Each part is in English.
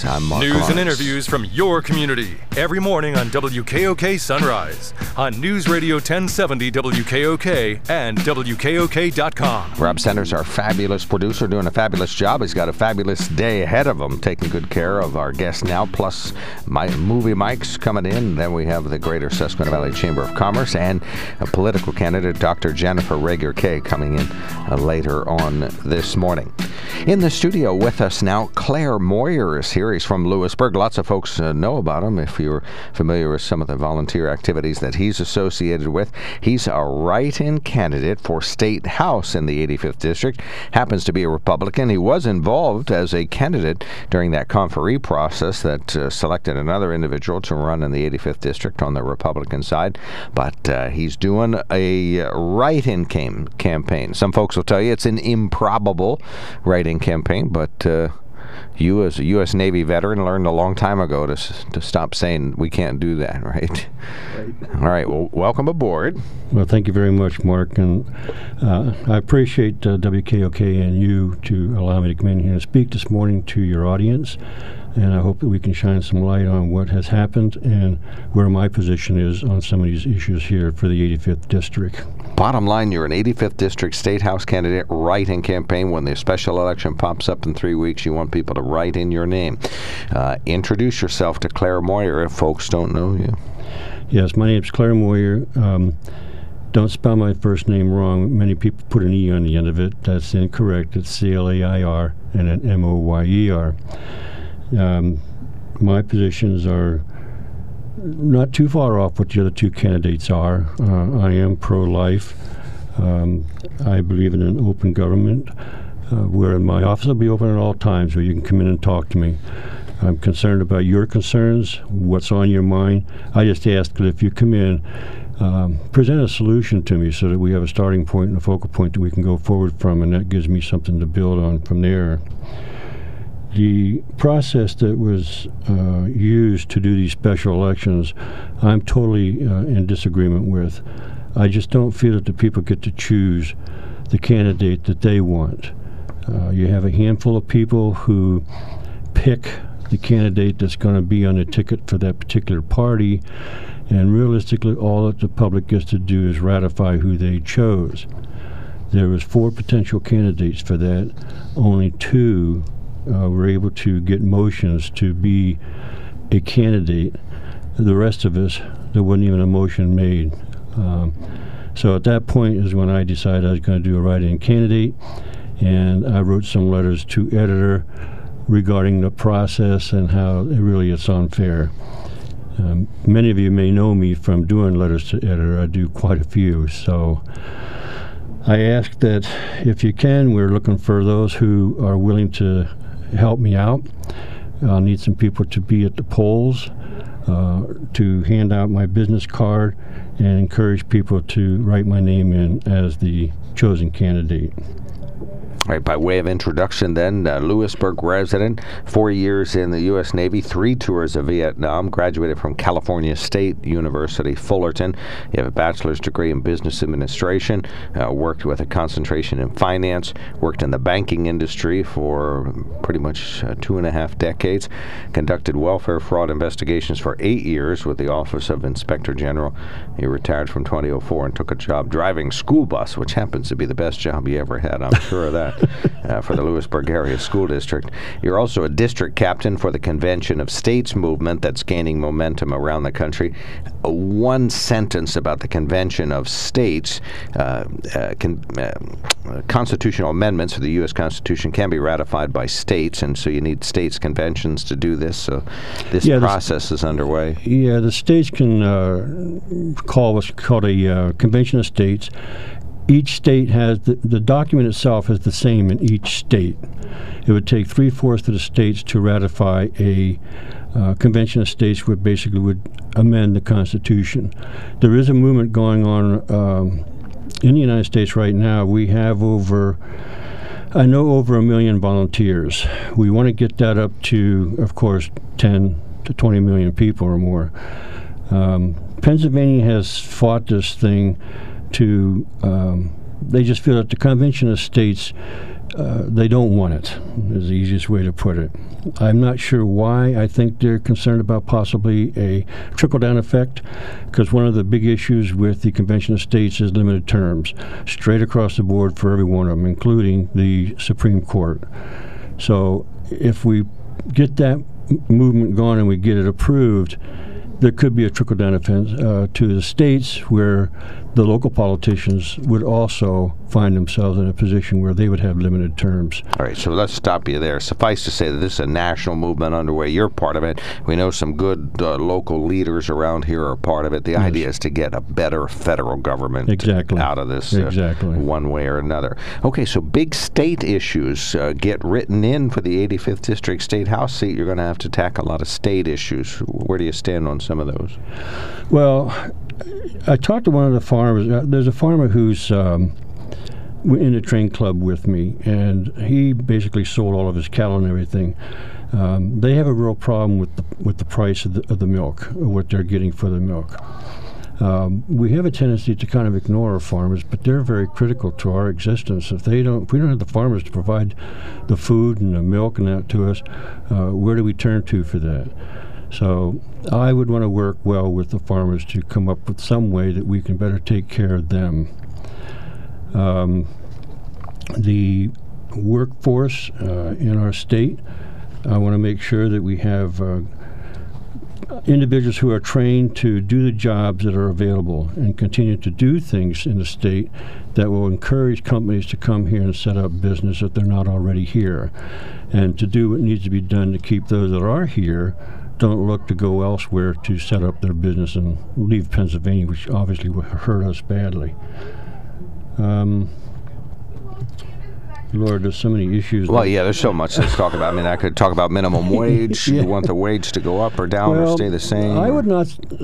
I'm Mark News Lawrence. and interviews from your community every morning on WKOK Sunrise, on News Radio 1070 WKOK and WKOK.com. Rob Centers, our fabulous producer, doing a fabulous job. He's got a fabulous day ahead of him, taking good care of our guests now, plus movie mics coming in. Then we have the Greater Susquehanna Valley Chamber of Commerce and a political candidate, Dr. Jennifer Rager-Kay, coming in later on this morning. In the studio with us now, Claire Moyer is here. He's from Lewisburg. Lots of folks know about him if you're familiar with some of the volunteer activities that he's associated with. He's a write-in candidate for State House in the 85th District. Happens to be a Republican. He was involved as a candidate during that conferee process that selected another individual to run in the 85th District on the Republican side. But he's doing a write-in campaign. Some folks will tell you it's an improbable write-in campaign, but you as a U.S. Navy veteran learned a long time ago to stop saying we can't do that, right? All right, well, welcome aboard. Well, thank you very much, Mark, and I appreciate WKOK and you to allow me to come in here and speak this morning to your audience, and I hope that we can shine some light on what has happened and where my position is on some of these issues here for the 85th District. Bottom line, you're an 85th District State House candidate, write-in campaign. When the special election pops up in 3 weeks, you want people to write in your name. Introduce yourself to Claire Moyer if folks don't know you. Yes, my name's Claire Moyer. Don't spell my first name wrong. Many people put an E on the end of it. That's incorrect. It's C-L-A-I-R and an M-O-Y-E-R. My positions are not too far off what the other two candidates are. I am pro-life. I believe in an open government where my office will be open at all times where you can come in and talk to me. I'm concerned about your concerns, what's on your mind. I just ask that if you come in, present a solution to me so that we have a starting point and a focal point that we can go forward from, and that gives me something to build on from there. The process that was used to do these special elections, I'm totally in disagreement with. I just don't feel that the people get to choose the candidate that they want. You have a handful of people who pick the candidate that's going to be on the ticket for that particular party, and realistically all that the public gets to do is ratify who they chose. There was 4 potential candidates for that. Only 2 were able to get motions to be a candidate. The rest of us, there wasn't even a motion made. So at that point is when I decided I was going to do a write-in candidate, and I wrote some letters to editor regarding the process and how it's unfair. Many of you may know me from doing letters to editor. I do quite a few, so I ask that if you can, we're looking for those who are willing to help me out. I'll need some people to be at the polls, to hand out my business card, and encourage people to write my name in as the chosen candidate. All right, by way of introduction then, Lewisburg resident, 4 years in the U.S. Navy, 3 tours of Vietnam, graduated from California State University, Fullerton. You have a bachelor's degree in business administration, worked with a concentration in finance, worked in the banking industry for pretty much 2.5 decades, conducted welfare fraud investigations for 8 years with the Office of Inspector General. He retired from 2004 and took a job driving school bus, which happens to be the best job he ever had, I'm sure of that. For the Lewisburg Area School District. You're also a district captain for the Convention of States movement that's gaining momentum around the country. One sentence about the Convention of States. Constitutional amendments for the U.S. Constitution can be ratified by states, and so you need states' conventions to do this. So this process is underway. Yeah, the states can call what's called a Convention of States. Each state has, the document itself is the same in each state. It would take 3/4 of the states to ratify a Convention of States, which basically would amend the Constitution. There is a movement going on in the United States right now. We have over 1 million volunteers. We want to get that up to, of course, 10 to 20 million people or more. Pennsylvania has fought this thing to they just feel that the Convention of States, they don't want it, is the easiest way to put it. I'm not sure why. I think they're concerned about possibly a trickle-down effect, because one of the big issues with the Convention of States is limited terms, straight across the board for every one of them, including the Supreme Court. So if we get that movement going and we get it approved, there could be a trickle-down effect to the states, where the local politicians would also find themselves in a position where they would have limited terms. All right, so let's stop you there. Suffice to say that this is a national movement underway. You're part of it. We know some good local leaders around here are part of it. The idea is to get a better federal government out of this one way or another. Okay, so big state issues get written in for the 85th District State House seat. You're going to have to tackle a lot of state issues. Where do you stand on some of those? Well, I talked to one of the farmers. There's a farmer who's in the train club with me, and he basically sold all of his cattle and everything. They have a real problem with the price of the milk, what they're getting for the milk. We have a tendency to kind of ignore our farmers, but they're very critical to our existence. If we don't have the farmers to provide the food and the milk and that to us, where do we turn to for that? So I would want to work well with the farmers to come up with some way that we can better take care of them. The workforce in our state, I want to make sure that we have individuals who are trained to do the jobs that are available and continue to do things in the state that will encourage companies to come here and set up business if they're not already here, and to do what needs to be done to keep those that are here don't look to go elsewhere to set up their business and leave Pennsylvania, which obviously would hurt us badly. Lord, there's so many issues. Well, yeah, there's so much to talk about. I mean, I could talk about minimum wage. You want the wage to go up or down or stay the same? I would not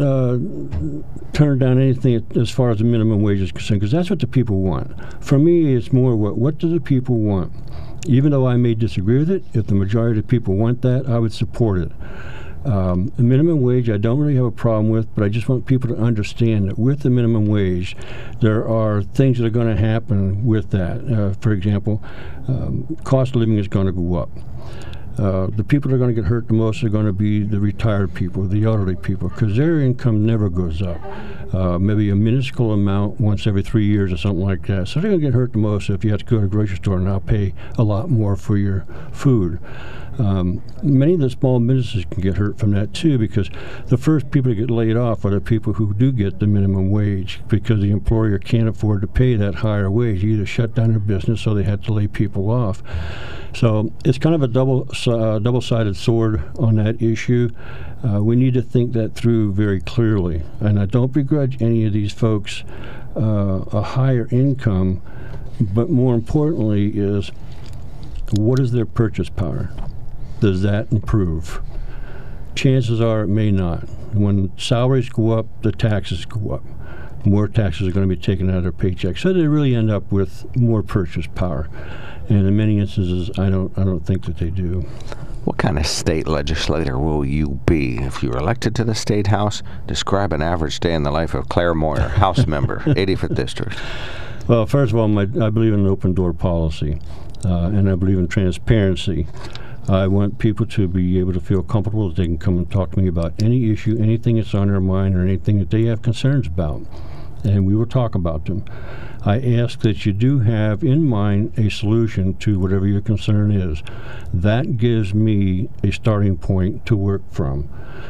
turn down anything as far as the minimum wage is concerned, because that's what the people want. For me, it's more what do the people want? Even though I may disagree with it, if the majority of the people want that, I would support it. The minimum wage I don't really have a problem with, but I just want people to understand that with the minimum wage, there are things that are going to happen with that. For example, cost of living is going to go up. The people that are going to get hurt the most are going to be the retired people, the elderly people, because their income never goes up. Maybe a minuscule amount once every 3 years or something like that. So they're going to get hurt the most if you have to go to a grocery store and now pay a lot more for your food. Many of the small businesses can get hurt from that too, because the first people to get laid off are the people who do get the minimum wage, because the employer can't afford to pay that higher wage. You either shut down their business or they have to lay people off. So it's kind of a double-sided sword on that issue. We need to think that through very clearly. And I don't begrudge any of these folks a higher income, but more importantly is, what is their purchase power? Does that improve? Chances are it may not. When salaries go up, the taxes go up. More taxes are going to be taken out of their paycheck. So they really end up with more purchase power. And in many instances, I don't think that they do. What kind of state legislator will you be if you're elected to the State House? Describe an average day in the life of Claire Moyer, House member, 85th District. Well, first of all, I believe in an open-door policy, and I believe in transparency. I want people to be able to feel comfortable that they can come and talk to me about any issue, anything that's on their mind, or anything that they have concerns about, and we will talk about them. I ask that you do have in mind a solution to whatever your concern is. That gives me a starting point to work from.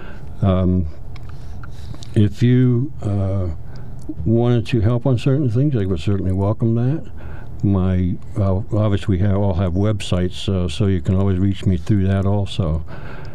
If you wanted to help on certain things, I would certainly welcome that. Obviously we all have websites, so you can always reach me through that also.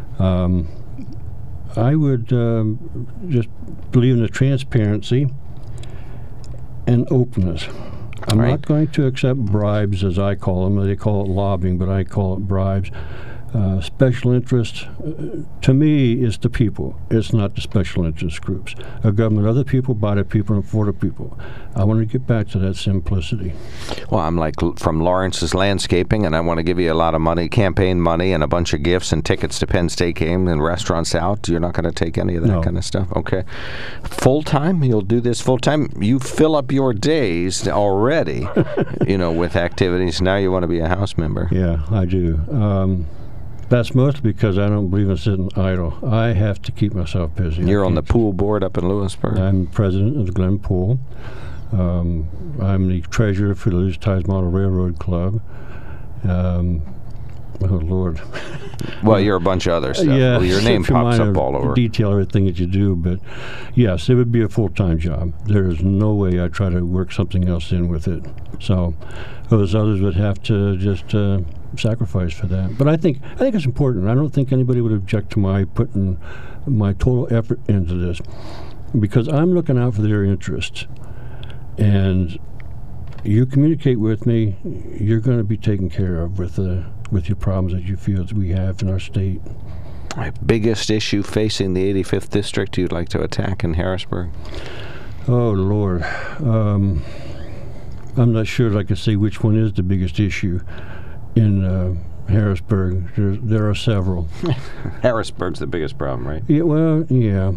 I would just believe in the transparency and openness. I'm not going to accept bribes, as I call them. They call it lobbying, but I call it bribes. Special interest, to me, is the people. It's not the special interest groups. A government of the people, by the people, and for the people. I want to get back to that simplicity. Well, I'm like from Lawrence's Landscaping, and I want to give you a lot of money, campaign money, and a bunch of gifts and tickets to Penn State game and restaurants out. You're not going to take any of that kind of stuff? Okay. Full-time? You'll do this full-time? You fill up your days already, with activities. Now you want to be a House member. Yeah, I do. That's mostly because I don't believe in sitting idle. I have to keep myself busy. You're on the pool board up in Lewisburg? I'm president of the Glen Pool. I'm the treasurer for the Lewis Ties Model Railroad Club. Oh, Lord. Well, you're a bunch of other stuff. Yeah, well, your name pops up all over. Detail everything that you do, but yes, it would be a full-time job. There is no way I try to work something else in with it. So those others would have to just sacrifice for that. But I think it's important. I don't think anybody would object to my putting my total effort into this, because I'm looking out for their interests. And you communicate with me, you're going to be taken care of with your problems that you feel that we have in our state. Biggest issue facing the 85th District you'd like to attack in Harrisburg? Oh, Lord. I'm not sure I can say which one is the biggest issue in Harrisburg. There are several. Harrisburg's the biggest problem, right? Yeah, well, yeah.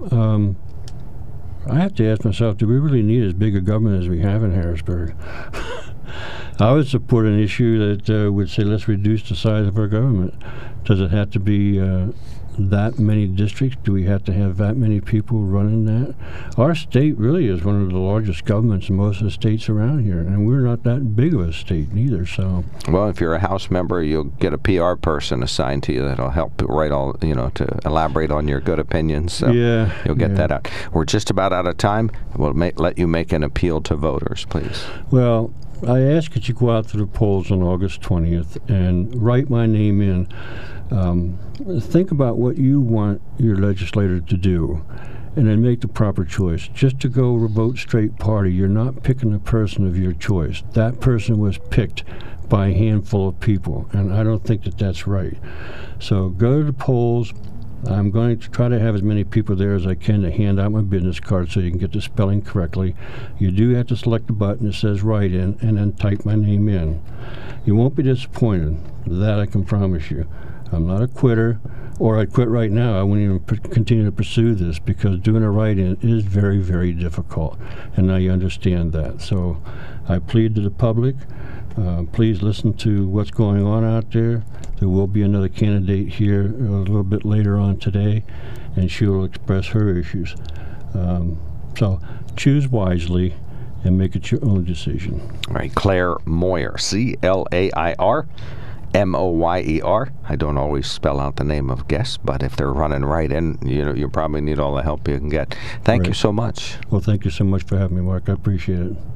I have to ask myself, do we really need as big a government as we have in Harrisburg? I would support an issue that would say, let's reduce the size of our government. Does it have to be that many districts? Do we have to have that many people running that? Our state really is one of the largest governments in most of the states around here, and we're not that big of a state neither. So, well, if you're a House member, you'll get a PR person assigned to you that'll help write all, to elaborate on your good opinions. So yeah, you'll get that out. We're just about out of time. We'll let you make an appeal to voters, please. Well, I ask that you go out to the polls on August 20th and write my name in. Think about what you want your legislator to do, and then make the proper choice. Just to go vote straight party, you're not picking a person of your choice. That person was picked by a handful of people, and I don't think that that's right. So go to the polls. I'm going to try to have as many people there as I can to hand out my business card so you can get the spelling correctly. You do have to select the button that says write in and then type my name in. You won't be disappointed. That I can promise you. I'm not a quitter, or I'd quit right now. I wouldn't even continue to pursue this, because doing a write-in is very, very difficult, and now you understand that. So I plead to the public, please listen to what's going on out there. There will be another candidate here a little bit later on today, and she will express her issues. So choose wisely and make it your own decision. All right, Claire Moyer, CLAIR. Moyer. I don't always spell out the name of guests, but if they're running right in, you probably need all the help you can get. Thank you so much. Well, thank you so much for having me, Mark. I appreciate it.